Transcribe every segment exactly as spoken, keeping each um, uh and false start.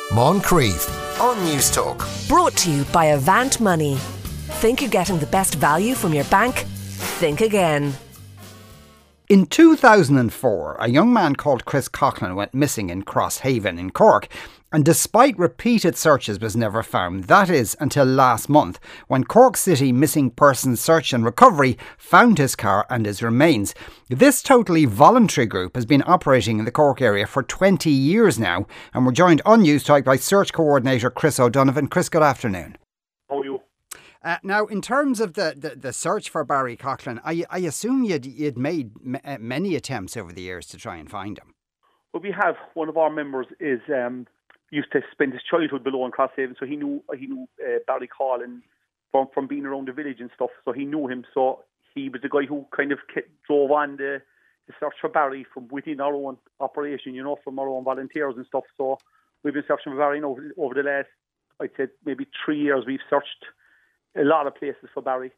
Moncrief on News Talk. Brought to you by Avant Money. Think you're getting the best value from your bank? Think again. In two thousand four, a young man called Chris Coughlin went missing in Crosshaven in Cork, and despite repeated searches was never found. That is, until last month, when Cork City Missing Persons Search and Recovery found his car and his remains. This totally voluntary group has been operating in the Cork area for twenty years now, and we're joined on News Talk by Search Coordinator Chris O'Donovan. Chris, good afternoon. How are you? Uh, now, in terms of the, the, the search for Barry Coughlin, I, I assume you'd, you'd made m- many attempts over the years to try and find him. Well, we have. One of our members is um, used to spend his childhood below in Crosshaven, so he knew he knew uh, Barry Coughlin from, from being around the village and stuff, so he knew him. So he was the guy who kind of kept, drove on the, the search for Barry from within our own operation, you know, from our own volunteers and stuff. So we've been searching for Barry over, over the last, I'd say, maybe three years. We've searched a lot of places for Barry,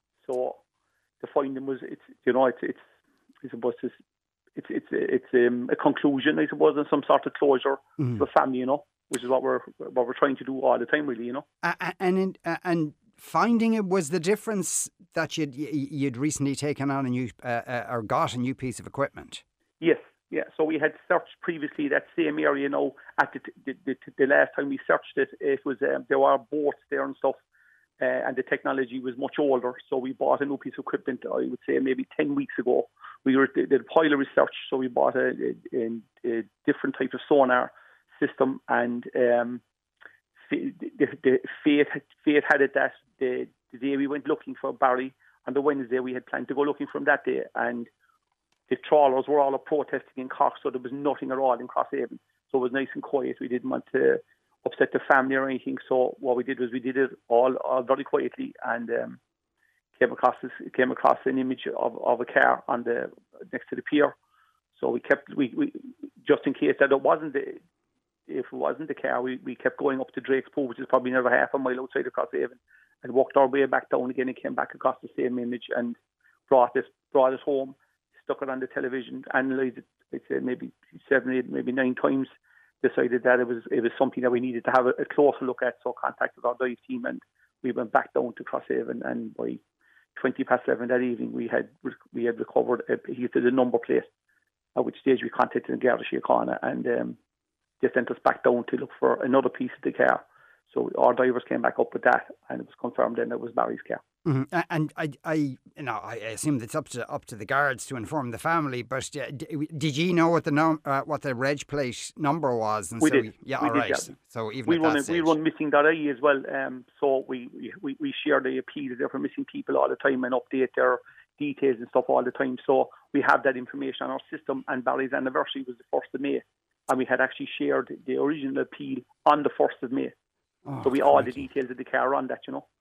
so to find him was, it's you know, it's it's I suppose it's it's it's it's um, a conclusion, I suppose, and some sort of closure mm. for the family, you know, which is what we're what we're trying to do all the time, really, you know. Uh, and in, uh, and finding it was the difference that you'd you'd recently taken on a new uh, uh, or got a new piece of equipment. Yes, yeah. So we had searched previously that same area, you know, at the the, the, the last time we searched it, it was um, there were boats there and stuff. Uh, and the technology was much older, so we bought a new piece of equipment, I would say maybe ten weeks ago. We were did a pilot research, so we bought a, a, a different type of sonar system, and um, the, the Fate, Fate had it that the, the day we went looking for Barry, on the Wednesday we had planned to go looking for him that day, and the trawlers were all protesting in Cork, so there was nothing at all in Crosshaven. So it was nice and quiet. We didn't want to upset the family or anything, so what we did was we did it all, all very quietly, and um, came across this, came across an image of, of a car on the next to the pier. So we kept we, we just in case that it wasn't the if it wasn't the car, we, we kept going up to Drake's Pool, which is probably another half a mile outside of Crosshaven, and walked our way back down again and came back across the same image and brought this brought it home, stuck it on the television, analysed it, I'd say maybe seven, eight, maybe nine times. Decided that it was it was something that we needed to have a, a closer look at, so contacted our dive team, and we went back down to Crosshaven, and by twenty past eleven that evening we had we had recovered a, he had the number plate, at which stage we contacted the Garda Síochána, and um, they sent us back down to look for another piece of the car. So our divers came back up with that, and it was confirmed then it was Barry's car. Mm-hmm. And I, I, you know, I assume it's up to up to the guards to inform the family. But uh, did you know what the num- uh, what the reg plate number was? And we so did. Yeah, we all did, right. Yeah. So even we at run that a, stage. we run missing dot I E as well. Um, so we, we we share the appeals there for missing people all the time and update their details and stuff all the time. So we have that information on our system. And Barry's anniversary was the first of May, and we had actually shared the original appeal on the first of May. Oh, so we all the details of the car on that, you know.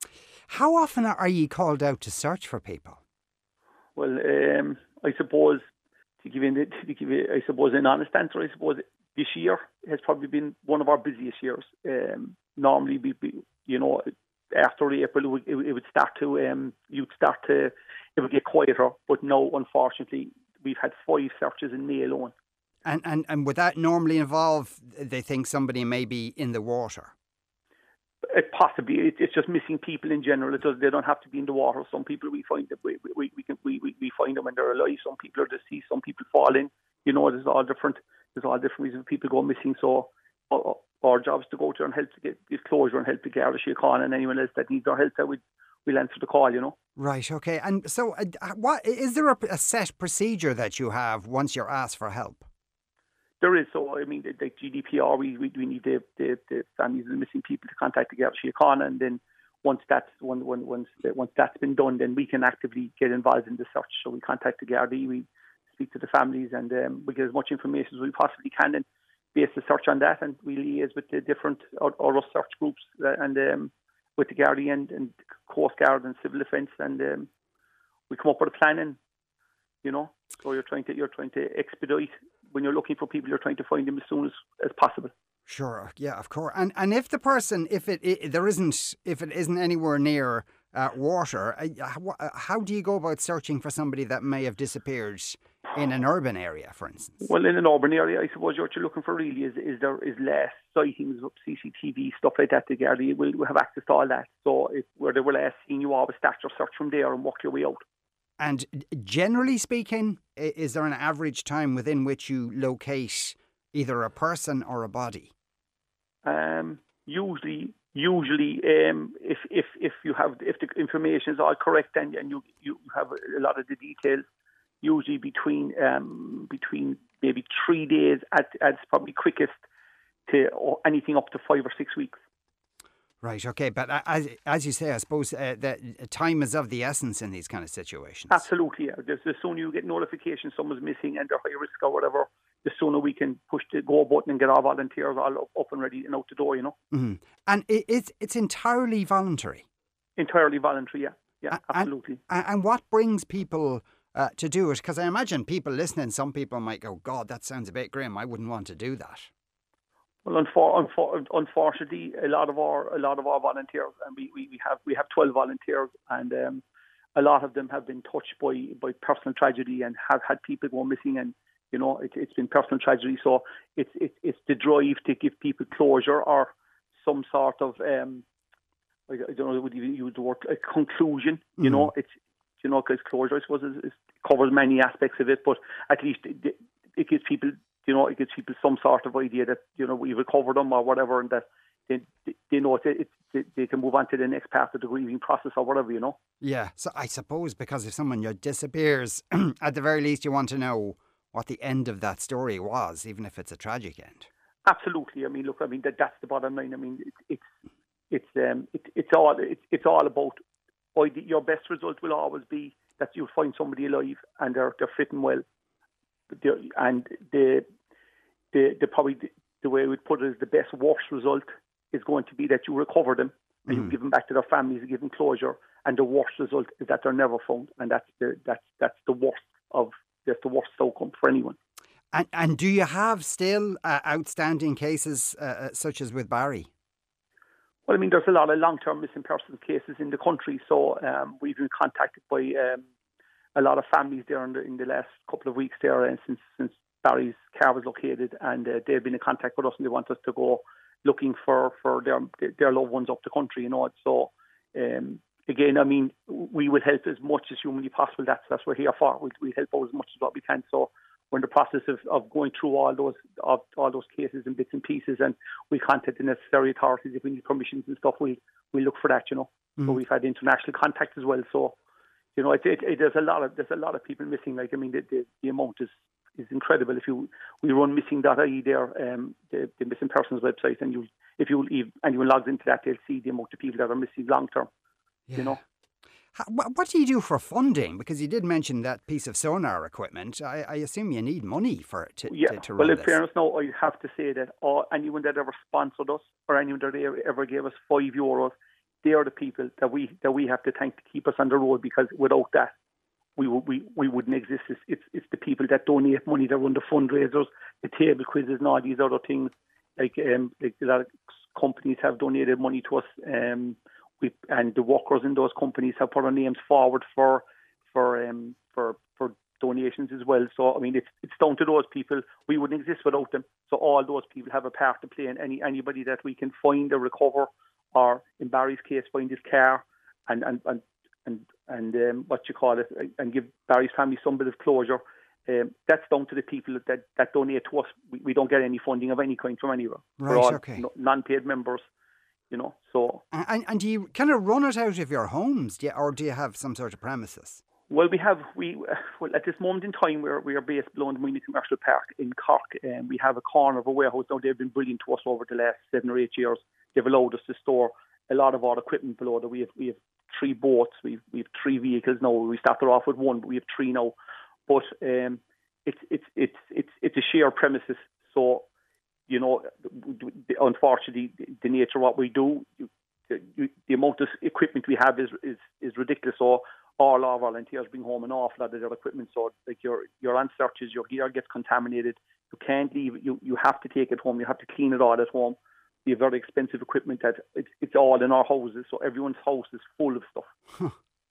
How often are you called out to search for people? Well, um, I suppose to give you, to give you, I suppose an honest answer, I suppose this year has probably been one of our busiest years. Um, normally, we, we, you know, after April, it would, it would start to, um, you'd start to, it would get quieter. But now, unfortunately, we've had five searches in May alone. And and and would that normally involve? They think somebody may be in the water. It possibly, it, it's just missing people in general. It does, they don't have to be in the water. Some people we find that we we we can we, we find them when they're alive. Some people are deceased. Some people fall in. You know, there's all different. There's all different reasons people go missing. So our, our job is to go there and help to get, get closure and help the Garda Síochána and anyone else that needs our help. That we we'll answer the call. You know. Right. Okay. And so, uh, what is there a, a set procedure that you have once you're asked for help? There is. So, I mean, the, the G D P R, we, we, we need the, the, the families of the missing people to contact the Garda Síochána, and then once that's, when, when, once, once that's been done, then we can actively get involved in the search. So we contact the Garda, we speak to the families, and um, we get as much information as we possibly can and base the search on that, and we liaise with the different or, or search groups uh, and um, with the Garda and, and Coast Guard and Civil Defence, and um, we come up with a plan, and, you know, so you're trying to you're trying to expedite. When you're looking for people, you're trying to find them as soon as, as possible. Sure, yeah, of course. And and if the person, if it, it there isn't, if it isn't anywhere near uh, water, uh, how, how do you go about searching for somebody that may have disappeared in an urban area, for instance? Well, in an urban area, I suppose what you're looking for really is is there is less sightings of C C T V, stuff like that. The Gardaí will, will have access to all that. So if where they were last seen, you always start your search from there and work your way out. And generally speaking, is there an average time within which you locate either a person or a body? Um, usually, usually, um, if if if you have if the information is all correct and and you you have a lot of the details. Usually between um, between maybe three days at at probably quickest to or anything up to five or six weeks. Right. Okay. But as as you say, I suppose uh, that time is of the essence in these kind of situations. Absolutely. Yeah. The, the sooner you get notification someone's missing and they're high risk or whatever, the sooner we can push the go button and get our volunteers all up, up and ready and out the door. You know. Mm-hmm. And it, it's it's entirely voluntary. Entirely voluntary. Yeah. Yeah. And, absolutely. And, and what brings people Uh, to do it? Because I imagine people listening, some people might go, God, that sounds a bit grim. I wouldn't want to do that. Well, unfor- unfor- unfortunately, a lot of our a lot of our volunteers, and we, we, we have we have twelve volunteers, and um, a lot of them have been touched by, by personal tragedy and have had people go missing, and you know it, it's been personal tragedy. So it's it's it's the drive to give people closure or some sort of um, I, I don't know would you use the word a conclusion. You mm-hmm. know it's. You know, because closure, I suppose, is, is covers many aspects of it, but at least it, it gives people, you know, it gives people some sort of idea that, you know, we've recovered them or whatever, and that they, they know it, it, they can move on to the next part of the grieving process or whatever, you know. Yeah, so I suppose because if someone disappears, at the very least you want to know what the end of that story was, even if it's a tragic end. Absolutely. I mean, look, I mean, that, that's the bottom line. I mean, it, it's it's um, it, it's all it's, it's all about. Your best result will always be that you'll find somebody alive and they're they're fitting well. They're, and the the the probably the, the way we'd put it is the best worst result is going to be that you recover them and mm. you give them back to their families and give them closure. And the worst result is that they're never found, and that's the that's that's the worst of that's the worst outcome for anyone. And and do you have still uh, outstanding cases uh, such as with Barry? Well, I mean, there's a lot of long-term missing persons cases in the country, so um, we've been contacted by um, a lot of families there in the, in the last couple of weeks there, and since since Barry's car was located, and uh, they've been in contact with us, and they want us to go looking for, for their their loved ones up the country, you know. So um, again, I mean, we will help as much as humanly possible. That's that's what we're here for. We we help out as much as what we can. So we're in the process of, of going through all those of all those cases and bits and pieces, and we contact the necessary authorities if we need permissions and stuff. We we look for that, you know. Mm. So we've had international contact as well. So you know, it, it, it, there's a lot of there's a lot of people missing. Like I mean, the the, the amount is, is incredible. If you we run missing dot I E there, um, the, the missing persons website, and you if you if anyone logs into that, they'll see the amount of people that are missing long term. Yeah. You know. What do you do for funding? Because you did mention that piece of sonar equipment. I, I assume you need money for it to, yeah. to, to run well, in this. fairness, no, I have to say that all, anyone that ever sponsored us or anyone that ever gave us five euros, they are the people that we that we have to thank to keep us on the road, because without that, we we we wouldn't exist. It's, it's, it's the people that donate money, that run the fundraisers, the table quizzes and all these other things. Like, um, like a lot of companies have donated money to us. Um, We, and the workers in those companies have put our names forward for for um, for for donations as well. So I mean, it's it's down to those people. We wouldn't exist without them. So all those people have a part to play. And any anybody that we can find or recover, or in Barry's case, find his car and and and and, and um, what you call it, and give Barry's family some bit of closure. Um, that's down to the people that that donate to us. We, we don't get any funding of any kind from anywhere. Right. We're all okay. non-paid members. You know, so and and do you kind of run it out of your homes, do you, or do you have some sort of premises? Well, we have we well at this moment in time we're we are based below the Mooney Commercial Park in Cork, and we have a corner of a warehouse. Now they've been brilliant to us over the last seven or eight years. They've allowed us to store a lot of our equipment below there. We have we have three boats, we've we have three vehicles now. We started off with one, but we have three now. But um, it's it's it's it's it's a shared premises, so. You know, unfortunately, the nature of what we do, the, the amount of equipment we have is, is, is ridiculous. So all our volunteers bring home an awful lot of their equipment. So like your your on searches, your gear gets contaminated. You can't leave it. You, you have to take it home. You have to clean it all at home. We have very expensive equipment that it's, it's all in our houses. So everyone's house is full of stuff. Huh.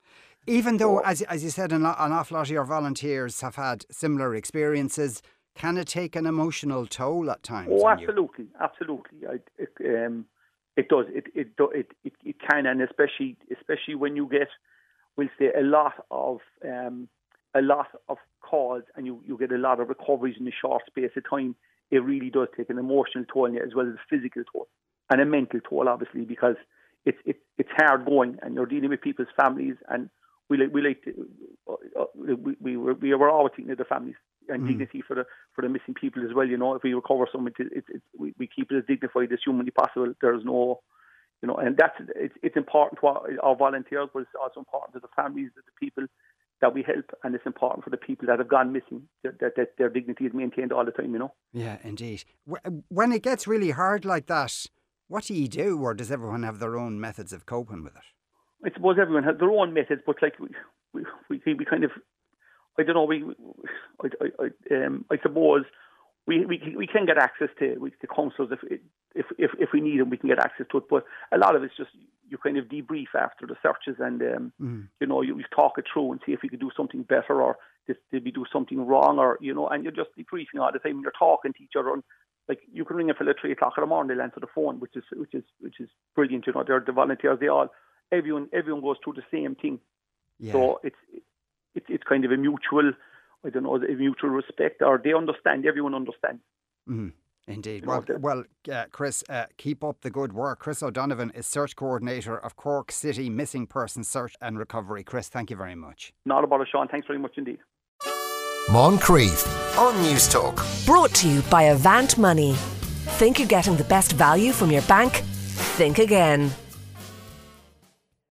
Even though, as, as you said, an, an awful lot of your volunteers have had similar experiences, can it take an emotional toll at times? Oh, absolutely, absolutely. I, it, um, it does. It it, it it it can, and especially especially when you get, we'll say, a lot of um, a lot of calls, and you, you get a lot of recoveries in a short space of time. It really does take an emotional toll on you, as well as a physical toll and a mental toll, obviously, because it's it, it's hard going, and you're dealing with people's families, and we like we like to, uh, uh, we we were we were always thinking of the families and mm. dignity for the for the missing people as well. You know, if we recover someone, it, it, it, we we keep it as dignified as humanly possible. There's no, you know, and that's it's it's important to our, our volunteers, but it's also important to the families of the people that we help, and it's important for the people that have gone missing that, that, that their dignity is maintained all the time. You know. Yeah, indeed. When it gets really hard like that, what do you do, or does everyone have their own methods of coping with it? I suppose everyone has their own methods, but like we we we, we kind of, I don't know, we I I, I, um, I suppose we, we we can get access to we, to counsellors if if if if we need them, we can get access to it. But a lot of it's just you kind of debrief after the searches, and um, mm. you know you, you talk it through and see if we could do something better, or did, did we do something wrong, or you know, and you're just debriefing all the time. You're talking to each other, and like you can ring a fella at three o'clock in the morning, they'll answer the phone, which is which is which is brilliant. You know, they're the volunteers. They all everyone everyone goes through the same thing. Yeah. So it's it's it's kind of a mutual, I don't know, a mutual respect, or they understand. Everyone understands. Mm, indeed. Well, well, uh, Chris, uh, keep up the good work. Chris O'Donovan is Search Coordinator of Cork City Missing Persons Search and Recovery. Chris, thank you very much. Not about it, Sean. Thanks very much indeed. Moncrief on News Talk. Brought to you by Avant Money. Think you're getting the best value from your bank? Think again.